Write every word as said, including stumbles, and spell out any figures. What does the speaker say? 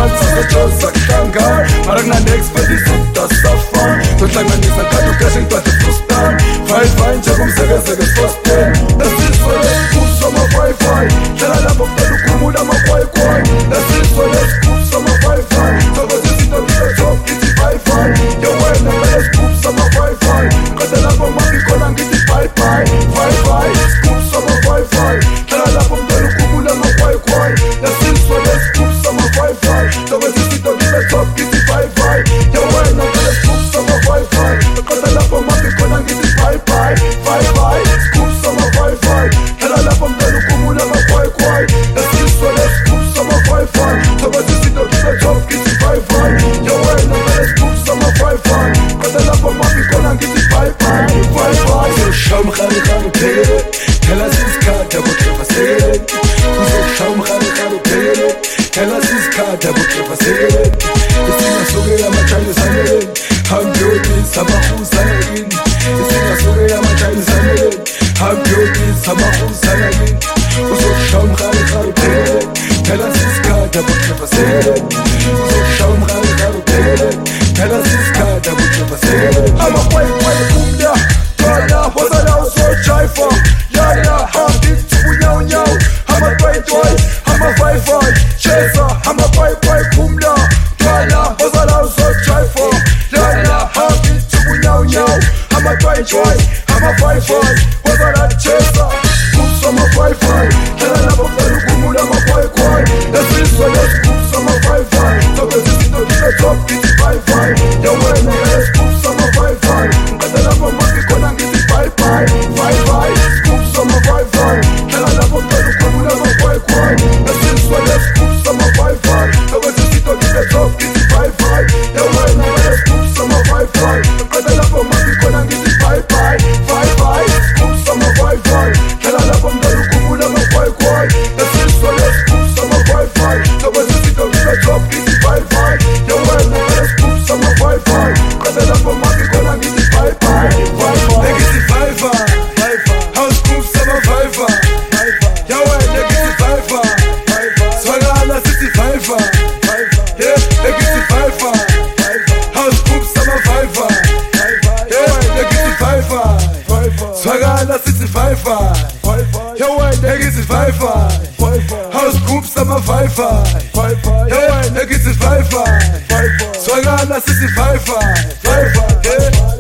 ngathi sizojoza kuhlangana mara kuna-next safa zohlanganisa kade ukeshe ngitwade frustan Wi-Fi njengomsekezeke sfosten Nesizwe lesikhulu sama-Wi-Fi Hlala lapho kuphela ukhumula ama-Wi-Fi Nesizwe lesikhulu sama-Wi-Fi Sokoze izinto ngizetop ngithi Wi-Fi Yewena ngalesikhulu sama-Wi-Fi Qede lapho mangikhona ngithi bye-bye Wi-Fi isikhulu sama-Wi-Fi Hlala lapho kuphela ukhumula ama-Wi-Fi Nesizwe lesikhulu sama-Wi-Fi Sokoze izinto ngizetop ngithi bye-bye Yewena ngalesikhulu sama-Wi-Fi Qede lapho mangikhona ngithi bye-bye Wi-Fi isikhulu sama-Wi-Fi Hlala lapho kuphela ukhumula ama-Wi-Fi Nesizwe lesikhulu sama-Wi-Fi Sokoze izinto ngizetop ngithi bye-bye Yewena ngalesikhulu sama-Wi-Fi Qede lapho mangikhona ngithi bye-bye Wi-Fi Uzokushaya umrharihari uphekele Phela sisikhathi abo-clever sekele Uzokushaya umrharihari uphekele Phela sisikhathi abo-clever sekele Isingasukela ama-Chinese ameleni Hambiyotisa amahusana kini Isingasukela ama-Chinese ameleni Hambiyotisa amahusana kini Uzokushaya umrharihari uphekele Phela sisikhathi abo-clever sekele Uzokushaya umrharihari uphekele Phela sisikhathi abo-clever sekele Ama-Wi-Fi kumda Yala, wazala uzojiva Yala, hambithi unyawo-nyawo Ama-Wi-Fi, ama-Wi-Fi Cheza, ama-Wi-Fi kumla Yala, wazala uzojiva Yala, hambithi unyawo-nyawo Ama-Wi-Fi, ama-Wi-Fi Wazala cheza, kusa ama-Wi-Fi Hlala lapho kuphela ukhumula ama-Wi-Fi Nesizwe lesikhulu sama-Wi-Fi Sokoze izinto ngizetop ngithi bye-bye Yewena ngalesikhulu sama-Wi-Fi Qede lapho mangikhona ngithi bye-bye Wi-Fi isikhulu sama-Wi-Fi Hlala lapho kuphela ukhumula ama-Wi-Fi Nesizwe lesikhulu sama-Wi-Fi Sokoze izinto ngizetop ngithi bye-bye Yewena ngalesikhulu sama-Wi-Fi Qede lapho mangikhona ngithi bye-bye Wi-Fi isikhulu sama-Wi-Fi Hlala lapho kuphela ukhumula ama-Wi-Fi Nesizwe lesikhulu sama-Wi-Fi Sokoze izinto ngizetop ngithi bye-bye Yewena ngalesikhulu sama-Wi-Fi Qede lapho mangikhona ngithi bye-bye Wi-Fi Ngithi Wi-Fi House group sama-Wi-Fi Yewena ngithi Wi-Fi Swakala sithi Wi-Fi Yeah, ngithi Wi-Fi House group sama-Wi-Fi Yewena ngithi Wi-Fi Swakala sithi Wi-Fi Yewena ngithi Wi-Fi House group sama-Wi-Fi Yewena ngithi Wi-Fi Swakala sithi Wi-Fi Yeah